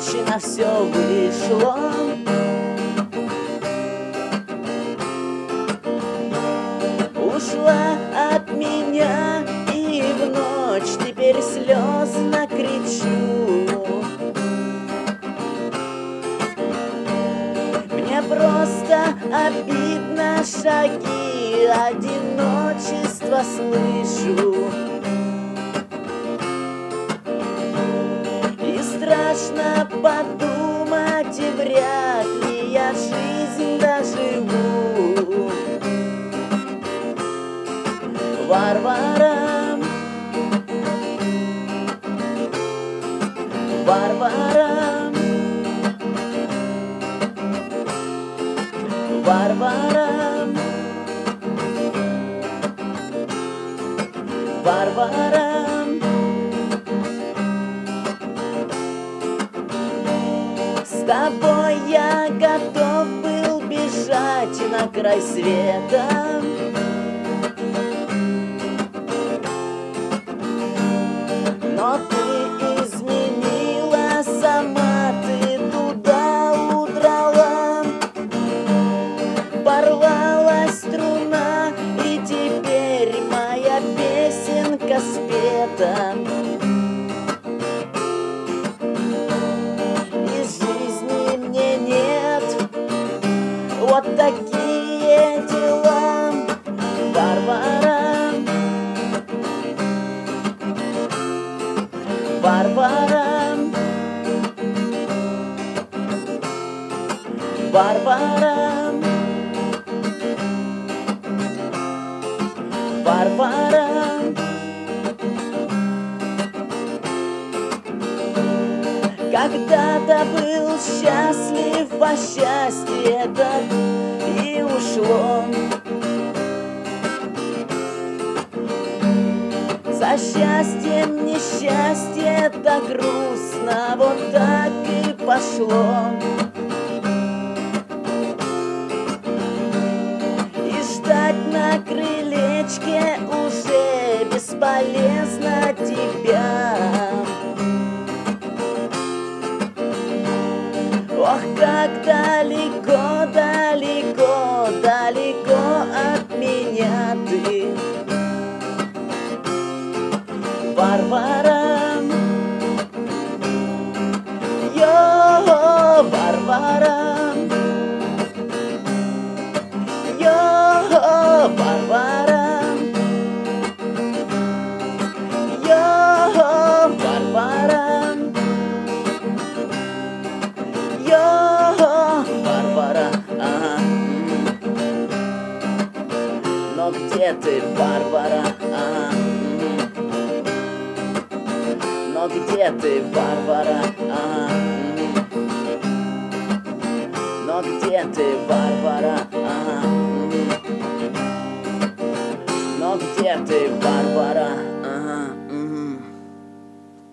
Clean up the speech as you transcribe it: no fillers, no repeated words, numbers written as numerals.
удачно все вышло. Ушла от меня, и в ночь теперь слезно кричу. Мне просто обидно, шаги одиночества слышу. И страшно подумать, и вряд ли я жизнь доживу. Варвара, Варвара, Варвара, Варвара. С тобой я готов был бежать на край света. Но ты изменила, сама ты туда удрала. Порвалась струна, и теперь моя песенка спета. Из жизни мне нет, вот такие дела. Варвара, Варвара, Варвара, Варвара. Когда-то был счастлив, а счастье это и ушло. За счастьем несчастье, так грустно, вот так и пошло. И ждать на крылечке уже бесполезно тебя. Ох, как далеко, далеко, далеко от меня ты. Варвара, йо, Варвара, йо, Варвара, йо, Варвара, йо, Варвара, ага. Но где ты, Варвара, ага. Но где ты, Варвара, ага. Но где ты, Варвара?